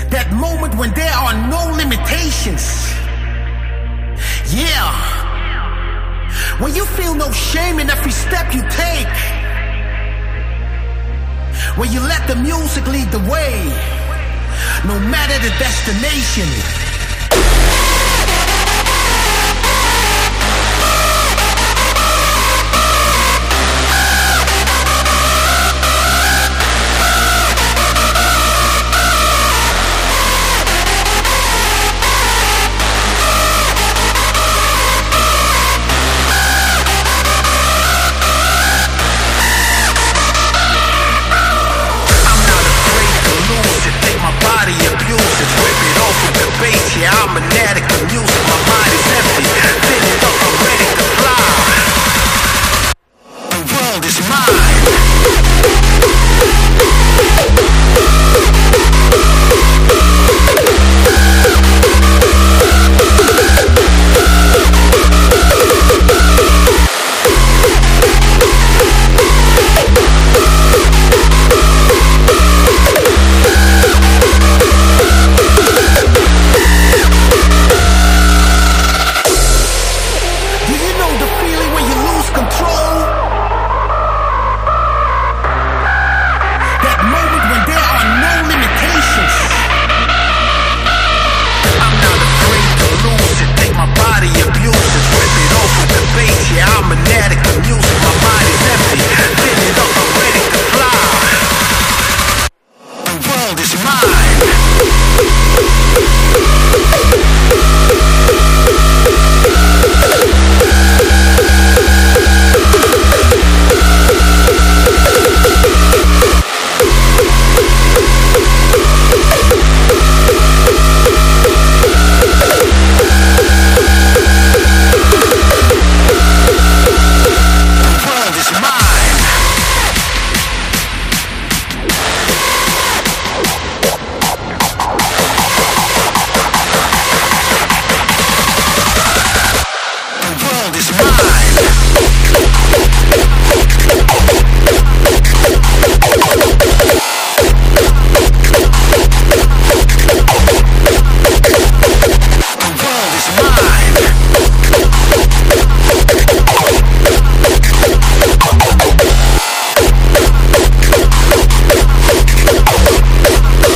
That moment when there are no limitations. Yeah. When you feel no shame in every step you take. When you let the music lead the way. No matter the destination.